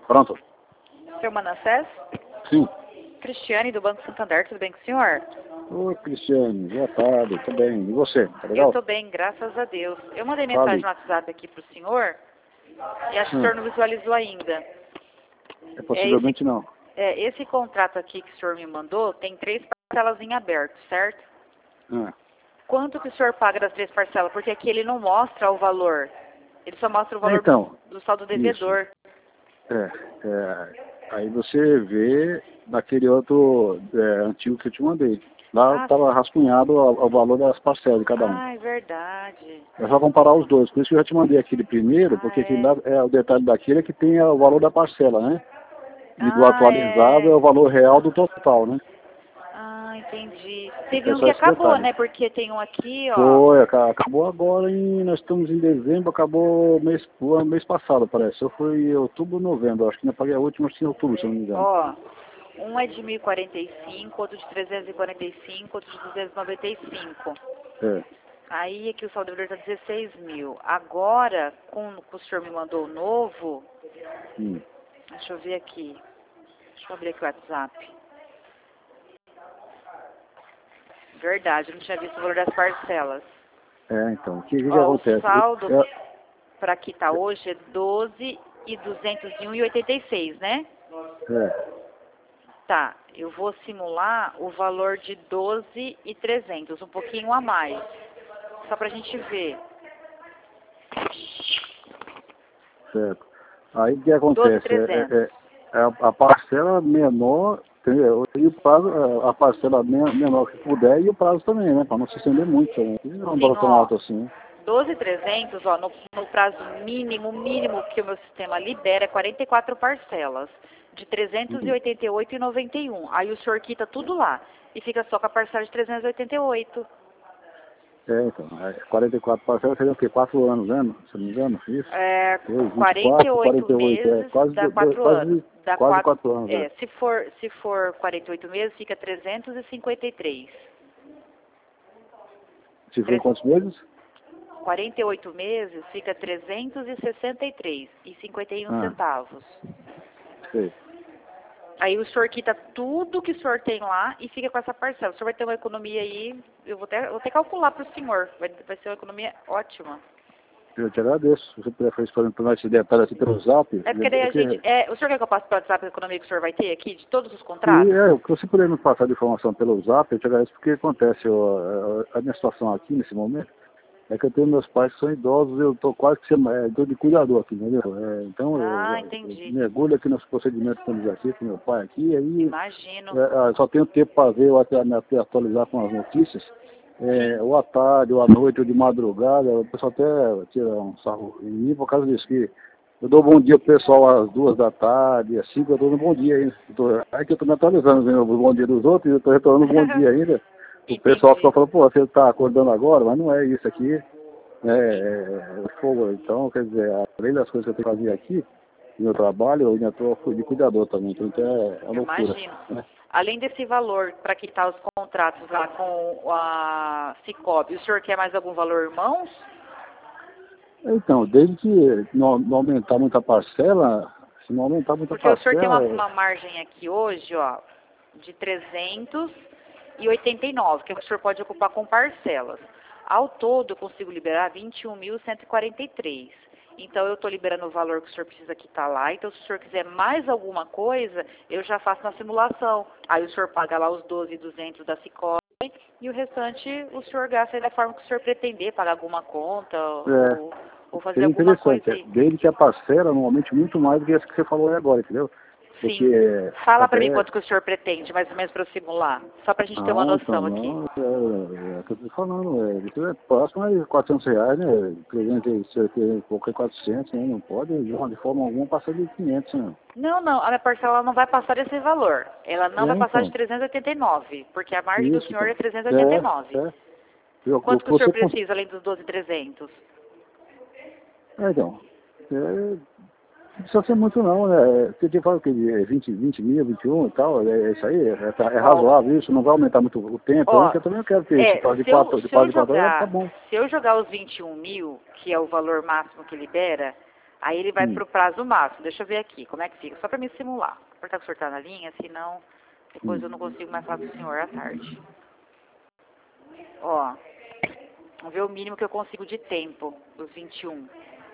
Pronto. Seu Manassés? Sim. Cristiane, do Banco Santander, tudo bem com o senhor? Oi, Cristiane. Boa tarde. Tudo bem. E você? Tá legal? Eu tô bem, graças a Deus. Eu mandei Fale. mensagem no WhatsApp aqui pro senhor e acho que o senhor não visualizou ainda. Possivelmente não. Esse contrato aqui que o senhor me mandou tem 3 parcelas em aberto, certo? Quanto que o senhor paga das 3 parcelas? Porque aqui ele não mostra o valor. Ele só mostra o valor do saldo devedor. Aí você vê naquele outro antigo que eu te mandei. Lá estava rascunhado o valor das parcelas de cada um. Ah, é verdade. É só comparar os dois. Por isso que eu já te mandei aquele primeiro, porque aquele lá, o detalhe daquele é que tem o valor da parcela, né? E do atualizado é o valor real do total, né? Ah, entendi. Teve um que acabou, né? Porque tem um aqui, ó. Foi, acabou agora nós estamos em dezembro, acabou mês passado, parece. Eu fui em outubro, novembro, acho que ainda paguei a última, acho que em outubro, se não me engano. Ó, um é de 1.045, outro de 345, outro de 295. Aí aqui o saldo devedor está 16 mil. Agora, com o senhor me mandou o novo, deixa eu ver aqui. Deixa eu abrir aqui o WhatsApp. Verdade, eu não tinha visto o valor das parcelas. Então, o que acontece? O saldo para quitar hoje é 12.201,86, né? Tá, eu vou simular o valor de 12.300, um pouquinho a mais. Só pra gente ver. Certo. Aí o que acontece? A parcela menor, e o prazo, a parcela menor que puder e o prazo também, né? Para não se estender muito. Não é um valor tão alto assim. 12.300, ó, no prazo mínimo que o meu sistema libera é 44 parcelas, de 388,91. Aí o senhor quita tudo lá e fica só com a parcela de 388. Então, 44 parcelas seriam o quê? 4 anos, né? Se não me engano, isso? 48 meses dá 4 anos. Dá quase 4 anos. Se for 48 meses, fica 353. Se for quantos meses? 48 meses fica 363,51 centavos. Sei. Aí o senhor quita tudo que o senhor tem lá e fica com essa parcela. O senhor vai ter uma economia aí, eu vou até calcular para o senhor. Vai ser uma economia ótima. Eu te agradeço. Se você puder fazer para nós esse detalhe aqui pelo Zap. Porque daí a gente. O senhor quer que eu passe pelo WhatsApp a economia que o senhor vai ter aqui, de todos os contratos? Sim, se você puder me passar de informação pelo Zap, eu te agradeço, porque acontece, a minha situação aqui nesse momento é que eu tenho meus pais que são idosos, eu estou quase que estou de cuidador aqui, entendeu? Então eu mergulho aqui nos procedimentos que temos aqui com meu pai aqui, aí imagino. Só tenho tempo para ver, me atualizar com as notícias, ou à tarde, ou à noite, ou de madrugada, o pessoal até tira um sarro em mim por causa disso, que eu dou bom dia pro pessoal às 2 da tarde, às 5 eu dou um bom dia ainda. Aí que eu estou me atualizando, né, o bom dia dos outros, e eu estou retornando um bom dia ainda. O pessoal fica falando, pô, você está acordando agora, mas não é isso aqui. Fogo. Então, quer dizer, além das coisas que eu tenho que fazer aqui, no meu trabalho, eu ainda estou de cuidador também, então é loucura. Imagino. Né? Além desse valor para quitar os contratos lá com a Cicobi, o senhor quer mais algum valor, irmãos? Então, desde que não aumentar muita parcela, se não aumentar muita parcela... Porque o senhor tem uma margem aqui hoje, ó, de 389, que o senhor pode ocupar com parcelas. Ao todo, eu consigo liberar 21.143. Então, eu estou liberando o valor que o senhor precisa quitar lá. Então, se o senhor quiser mais alguma coisa, eu já faço na simulação. Aí o senhor paga lá os 12.200 da Cicobi e o restante o senhor gasta da forma que o senhor pretender, pagar alguma conta ou fazer alguma coisa aí. Desde que a parcela, normalmente, muito mais do que essa que você falou aí agora, entendeu? Sim. Fala para mim quanto que o senhor pretende, mais ou menos, para eu simular. Só para a gente ter uma noção aqui. Eu estou falando, isso é próximo a R$400, né? 300, qualquer 400, né? Não pode, de forma alguma, passar de 500, né? Não, a minha parcela não vai passar desse valor. Ela não vai passar de 389, porque a margem do senhor é 389. Quanto que o senhor precisa, além dos 12.300? Então, não precisa ser muito não, né? Você tinha falado que 20 mil, 21 e tal, isso aí, é razoável isso, não vai aumentar muito o tempo, eu também quero ter isso, de 4 horas, tá bom. Se eu jogar os 21 mil, que é o valor máximo que libera, Aí ele vai para o prazo máximo. Deixa eu ver aqui, como é que fica, só para me simular. Porque o senhor está na linha, senão depois eu não consigo mais falar com o senhor à tarde. Ó, vamos ver o mínimo que eu consigo de tempo, os 21.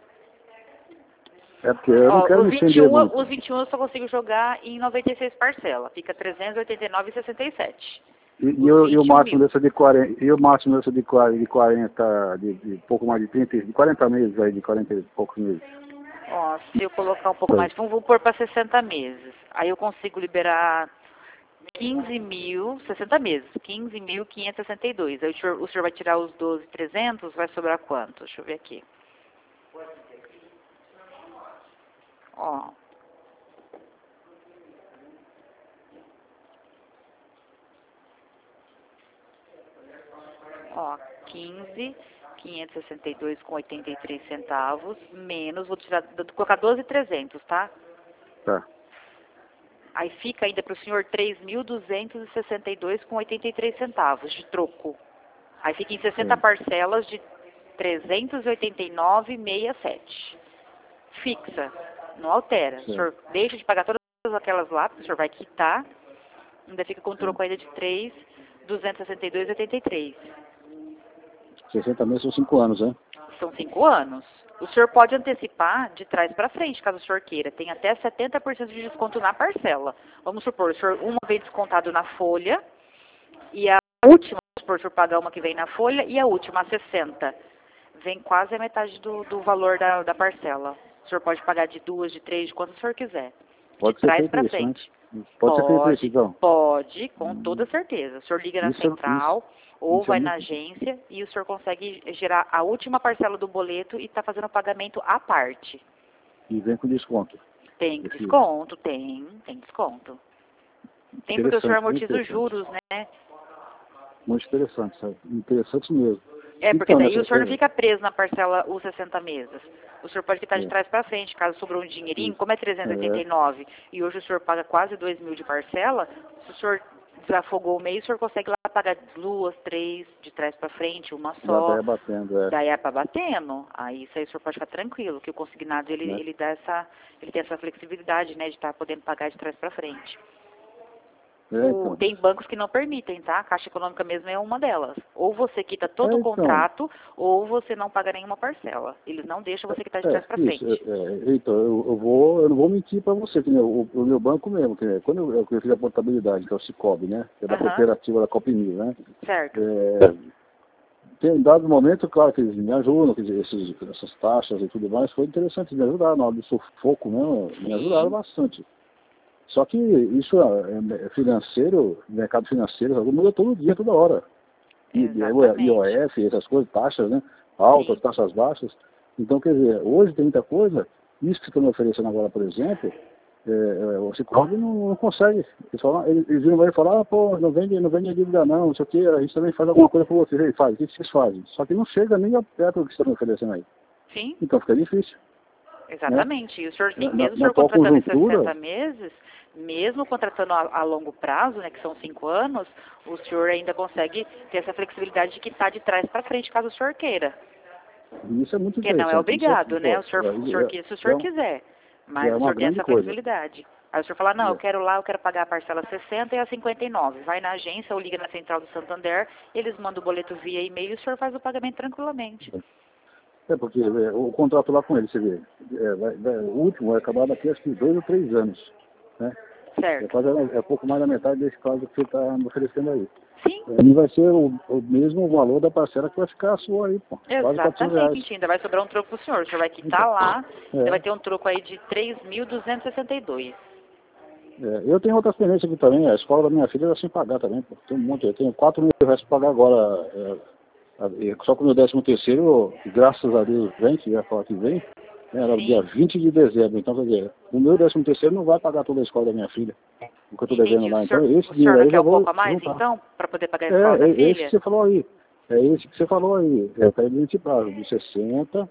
É porque eu não quero me estender muito. Os 21 eu só consigo jogar em 96 parcelas. Fica 389,67. E o máximo dessa de 40, e o máximo dessa de 40, de pouco mais de 30, de 40 meses aí, de 40 e poucos meses. Ó, se eu colocar um pouco mais, vamos pôr para 60 meses. Aí eu consigo liberar 60 meses, 15.562. Aí o senhor vai tirar os 12.300, vai sobrar quanto? Deixa eu ver aqui. Ó. Ó, 15.562,83 centavos, menos, vou colocar 12.300, tá? Tá. Aí fica ainda para o senhor 3.262,83 centavos de troco. Aí fica em 60 parcelas de 389,67. Fixa, não altera. O senhor deixa de pagar todas aquelas lá, o senhor vai quitar, ainda fica com troco ainda de 3.262,83. 60 meses são 5 anos, né? São 5 anos. O senhor pode antecipar de trás para frente, caso o senhor queira. Tem até 70% de desconto na parcela. Vamos supor, o senhor uma vez descontado na folha, e a última, vamos supor, o senhor pagar uma que vem na folha, e a última, a 60. Vem quase a metade do valor da parcela. O senhor pode pagar de 2, de 3, de quanto o senhor quiser. Pode de trás para isso, frente. Né? Pode ser feito isso, então? Pode, com toda certeza. O senhor liga na central, ou vai na muito... agência, e o senhor consegue gerar a última parcela do boleto e está fazendo o pagamento à parte. E vem com desconto? Tem desconto, tem desconto. Tem porque o senhor amortiza os juros, né? Muito interessante, sabe? Interessante mesmo. É, porque daí o senhor não fica preso na parcela os 60 meses. O senhor pode quitar de trás para frente, caso sobrou um dinheirinho, como é 389, e hoje o senhor paga quase 2.000 de parcela, se o senhor desafogou o mês, o senhor consegue lá pagar 2, 3, de trás para frente, uma só. Daí é batendo, Daí é para batendo. Aí isso aí o senhor pode ficar tranquilo, que o consignado ele dá ele tem essa flexibilidade, né, de estar podendo pagar de trás para frente. Então. Tem bancos que não permitem, tá? A Caixa Econômica mesmo é uma delas. Ou você quita todo o contrato, ou você não paga nenhuma parcela. Eles não deixam você quitar de trás para frente. Então, eu não vou mentir para você, que o meu banco mesmo, que quando eu fiz a portabilidade, que é o Cicobi, né? Que é da cooperativa da Copinil, né? Certo. Tem dado momento, claro, que eles me ajudam, quer dizer, essas taxas e tudo mais, foi interessante, me ajudaram na hora do sufoco mesmo, me ajudaram bastante. Só que isso é financeiro, mercado financeiro, muda todo dia, toda hora. IOF, essas coisas, taxas, né? Altas, taxas baixas. Então, quer dizer, hoje tem muita coisa, isso que você está me oferecendo agora, por exemplo, o Cicobi não consegue. Eles viram lá e falam, pô, não vende a dívida não sei o que, a gente também faz alguma coisa para vocês. Aí faz, o que vocês fazem? Só que não chega nem perto do que você está me oferecendo aí. Sim. Então fica difícil. Exatamente. Né? E o senhor, mesmo o senhor contratando em 60 meses, mesmo contratando a longo prazo, né, que são 5 anos, o senhor ainda consegue ter essa flexibilidade de quitar de trás para frente, caso o senhor queira. Isso é muito porque não é obrigado, né? Se o senhor quiser. Mas o senhor tem essa flexibilidade. Aí o senhor fala, não, eu quero pagar a parcela 60 e a 59. Vai na agência ou liga na central do Santander, eles mandam o boleto via e-mail e o senhor faz o pagamento tranquilamente. Porque o contrato lá com ele, você vê, o último vai acabar daqui acho que 2 ou 3 anos, né? Certo. É pouco mais da metade desse caso que você está me oferecendo aí. Sim. E vai ser o mesmo valor da parcela que vai ficar a sua aí, pô. Exatamente, ainda vai sobrar um troco pro senhor. O senhor vai quitar lá, ainda vai ter um troco aí de 3.262. Eu tenho outras pendências aqui também, a escola da minha filha era sem pagar também, pô. Tem um monte, eu tenho 4 mil reais para pagar agora. Só que o meu 13º, graças a Deus, vem, que ia falar que vem, era o dia 20 de dezembro. Então, quer dizer, o meu 13º não vai pagar toda a escola da minha filha, o que eu estou devendo lá. Então, esse dinheiro aí já vou... O senhor quer um pouco a mais, então, para poder pagar a escola da filha? É esse que você falou aí. É esse que você falou aí. É para ele prazo, de 60,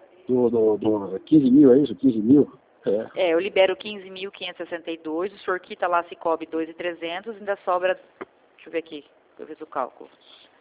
do 15 mil, é isso? 15 mil? Eu libero 15.562, o senhor quita lá Cicobi 2.300, ainda sobra, deixa eu ver aqui, eu fiz o cálculo.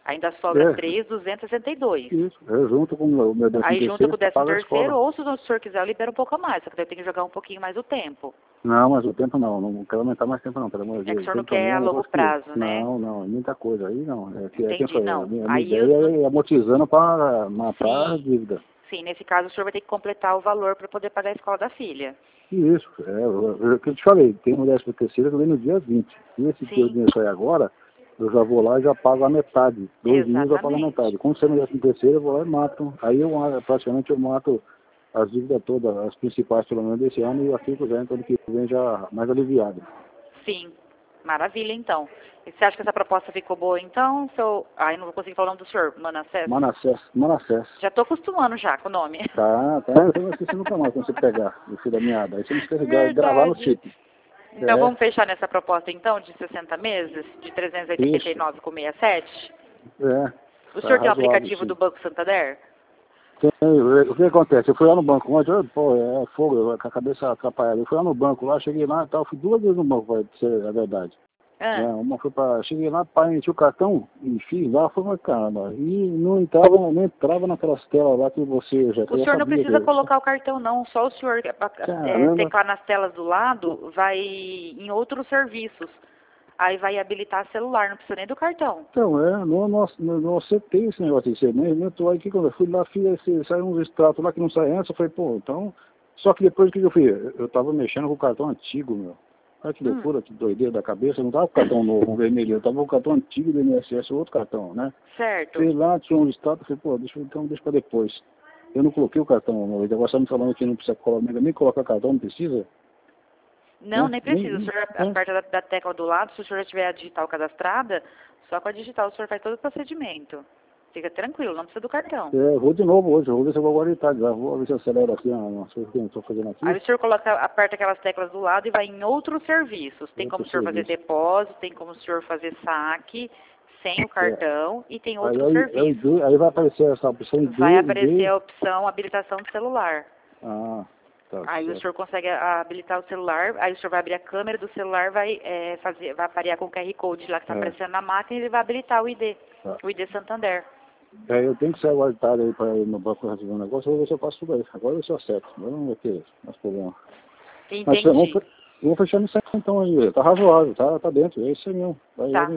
Ainda sobra É. 3.262. Isso, eu junto com o meu 13º Aí junto com o pago a 13º, escola. ou se o senhor quiser, eu libero um pouco a mais, só que daí eu tenho que jogar um pouquinho mais o tempo. Não, mas o tempo não quero aumentar mais tempo não, pelo amor de É que Deus. o O senhor não tempo pra mim quer é a um longo negócio que... prazo, né? Não, é muita coisa, aí não. É que é, Entendi, não. a minha Aí, ideia é amortizando para matar a sim, dívida. sim, nesse caso o senhor vai ter que completar o valor para poder pagar a escola da filha. Isso, o que eu te falei, tem um 13º que vem no dia 20. E esse teu Sim, dinheiro sair agora, eu já vou lá e já pago a metade. 2 mil eu já pago a exatamente. metade. Quando você no 13º, eu vou lá e mato. Aí praticamente eu mato as dívidas todas, as principais pelo menos desse ano, e eu fico já, então ano que vem já mais aliviado. Sim, maravilha então. E você acha que essa proposta ficou boa então? Ai, não vou conseguir falar o nome do senhor, Manassés? Manassés. Já estou acostumando já com o nome. Tá, você não esquece nunca mais quando você pegar o fio da meada. Aí você não esquece de gravar no Verdade. chip. Então É, vamos fechar nessa proposta então de 60 meses, de isso. 389,67? É, O tá senhor tem o razoável, aplicativo do sim. Banco Santander? O que acontece? Eu fui lá no banco ontem, pô, é fogo, eu com a cabeça atrapalhada. Eu fui lá no banco, lá, cheguei lá e tal, fui 2 vezes no banco, pra ser a verdade. Ah, Né? Uma foi pra. Cheguei lá, pai, meti o cartão e fiz lá, foi uma caramba. E não entrava naquelas telas lá que você o já senhor não sabia precisa que. colocar o cartão não, só o senhor Caramba, teclar nas telas do lado, vai em outros serviços. Aí vai habilitar celular, não precisa nem do cartão. então, não aceitei esse negócio de ser, nem tô aí que quando eu fui lá, saiu uns extratos lá que não saem antes, eu falei, pô, então. Só que depois o que eu fiz? Eu tava mexendo com o cartão antigo, meu. Olha que Hum, loucura, que doideira da cabeça, eu não tava com o cartão novo, um vermelho, eu tava com o cartão antigo do INSS, outro cartão, né? certo. Fui lá, tinha um extrato, eu falei, pô, deixa pra depois. Eu não coloquei o cartão novo, agora você tá me falando que não precisa nem colocar cartão, não precisa, Não, né? nem precisa. O senhor É. aperta da tecla do lado, se o senhor já tiver a digital cadastrada, só com a digital o senhor faz todo o procedimento. Fica tranquilo, não precisa do cartão. Eu vou de novo hoje, eu vou ver se eu vou agora de tarde, já vou ver se eu acelero aqui as coisas que eu estou fazendo Aí aqui. o senhor aperta aquelas teclas do lado e vai em outros serviços. Tem como Outro o senhor fazer serviço. depósito, tem como o senhor fazer saque sem o É. cartão e tem Aí, outros serviços. aí vai aparecer essa opção Vai aparecer ID. a opção habilitação do celular. Ah, tá Aí o certo. senhor consegue habilitar o celular, aí o senhor vai abrir a câmera do celular, vai aparecer com o QR Code lá que está É, aparecendo na máquina e ele vai habilitar tá. o ID Santander. Aí eu tenho que sair agora de tarde aí para ir no banco resolver um negócio, eu vou ver se eu faço tudo aí. Agora eu sou certo, agora não vai ter mais problema. Mas Entendi. vamos fechar nisso aí então aí, tá razoável, tá dentro, é isso aí mesmo. Tá.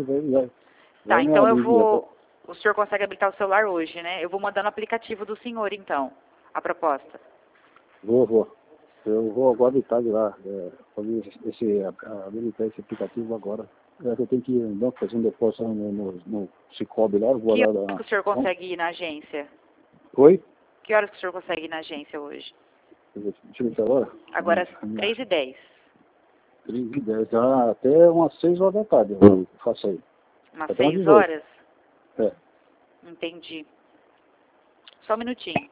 Vai Tá, me então eu alivia, tá? vou. O senhor consegue habilitar o celular hoje, né? Eu vou mandar no aplicativo do senhor, então, a proposta. Vou. Eu vou agora de tarde lá, fazer habilitar esse aplicativo agora. Eu tenho que ir no banco fazer um depósito no Cicobi lá, eu vou Que lá horas que o senhor consegue ir na agência? Oi? Que horas que o senhor consegue ir na agência hoje? Deixa eu ver agora. Agora às 3h10. 3h10, até umas 6 horas da tarde eu faço aí. Umas Até umas 6 18. horas? É. Entendi. Só um minutinho.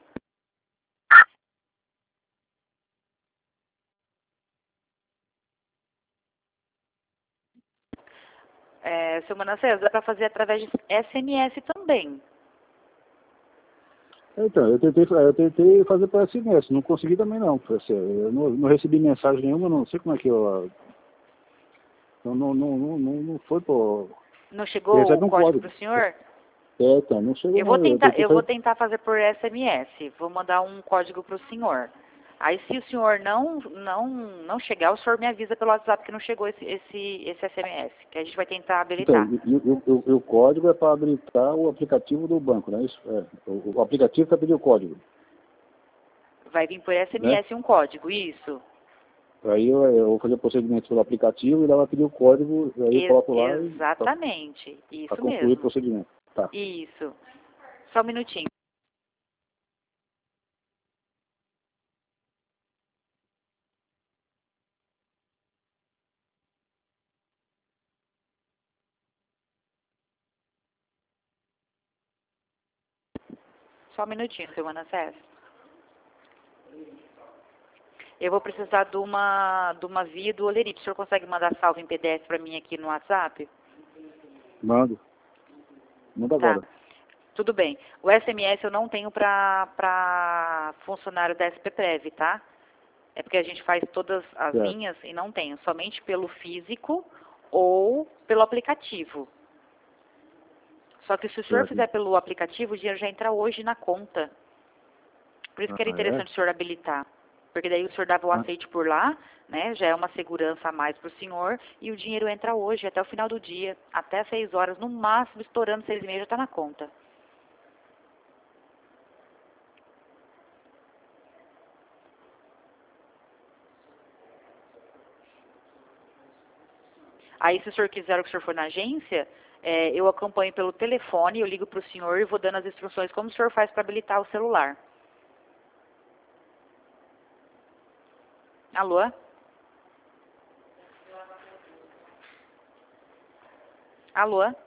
Seu Manassés, dá para fazer através de SMS também. Então, eu tentei fazer para SMS, não consegui também não. Eu não recebi mensagem nenhuma, não sei como é que eu. Não foi por. Não Você chegou o recebe um código para código. o senhor? Então, não chegou não. Eu vou tentar fazer por SMS. Vou mandar um código para o senhor. Aí se o senhor não chegar, o senhor me avisa pelo WhatsApp que não chegou esse SMS, que a gente vai tentar Então, habilitar. e o código é para habilitar o aplicativo do banco, não é isso? É, o aplicativo para pedir o código, Vai vir por né? SMS um código, isso. Aí eu vou fazer o procedimento pelo aplicativo e ela vai pedir o código, e aí eu coloco lá Exatamente, para isso concluir o mesmo. procedimento. Tá. Isso. Só um minutinho. Só um minutinho, seu Manassés. Eu vou precisar de uma via do Olerite. O senhor consegue mandar salvo em PDF para mim aqui no WhatsApp? Manda Tá. agora. Tudo bem. O SMS eu não tenho para funcionário da SPPrev, tá? É porque a gente faz todas as Certo. linhas e não tenho. Somente pelo físico ou pelo aplicativo. Só que se o senhor fizer pelo aplicativo, o dinheiro já entra hoje na conta. Por isso que era interessante o senhor habilitar. Porque daí o senhor dava o aceite por lá, né? Já é uma segurança a mais para o senhor. E o dinheiro entra hoje, até o final do dia. Até 6 horas, no máximo, estourando 6h30, já está na conta. Aí, se o senhor quiser, que o senhor for na agência, eu acompanho pelo telefone, eu ligo para o senhor e vou dando as instruções como o senhor faz para habilitar o celular. Alô? Alô?